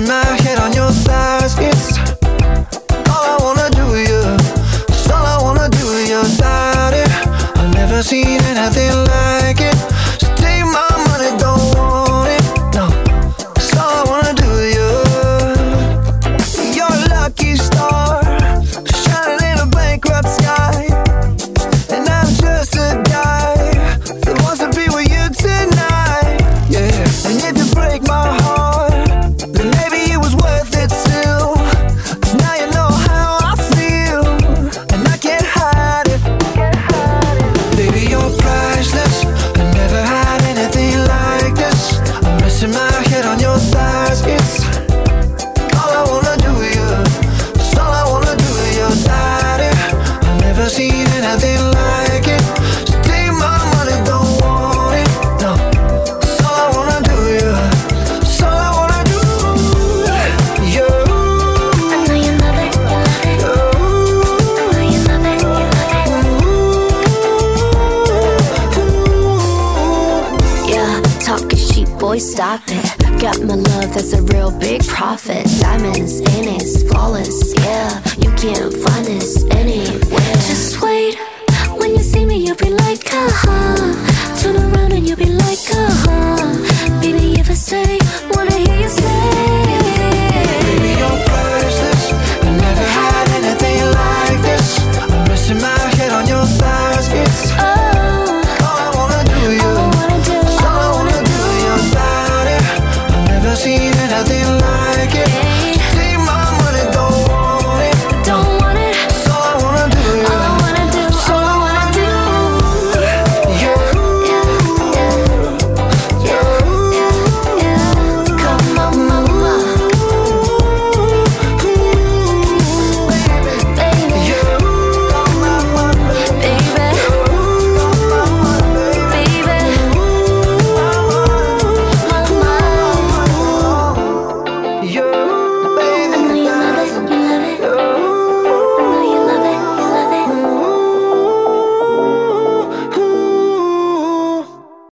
resting my head on your thighs. It's all I wanna do with you. It's all I wanna do with your body. I've never seen anything like it. So take my money, don't want it. No, it's all I wanna do with you. You're a lucky star, shining in a bankrupt sky. And I'm just a guy that wants to be with you tonight. Yeah, and if you break my heart, then maybe it was worth it still. 'Cause now you know how I feel, and I can't hide it. Baby, you're priceless. I never had anything like this. I'm resting my head on your thighs. It's all I wanna do with you. It's all I wanna do with your body. I've never seen anything like it. So take my money, don't want it. No, it's all I wanna do with you. It's all I wanna do. You. I know you love it, you love it. I know you love it, you love it. Yeah, talking cheap, boy, stop it. Got my love, that's a real big profit. Diamonds in it, flawless, yeah. You can't find this anywhere. Just wait, when you see me, you'll be like, turn around and you'll be like, baby, if I stay, wanna hear you say. Baby, you're priceless. I never had anything like this. I'm resting my head on your thighs. It's all I wanna do with you. It's all I wanna do with your body. I've never seen anything like it.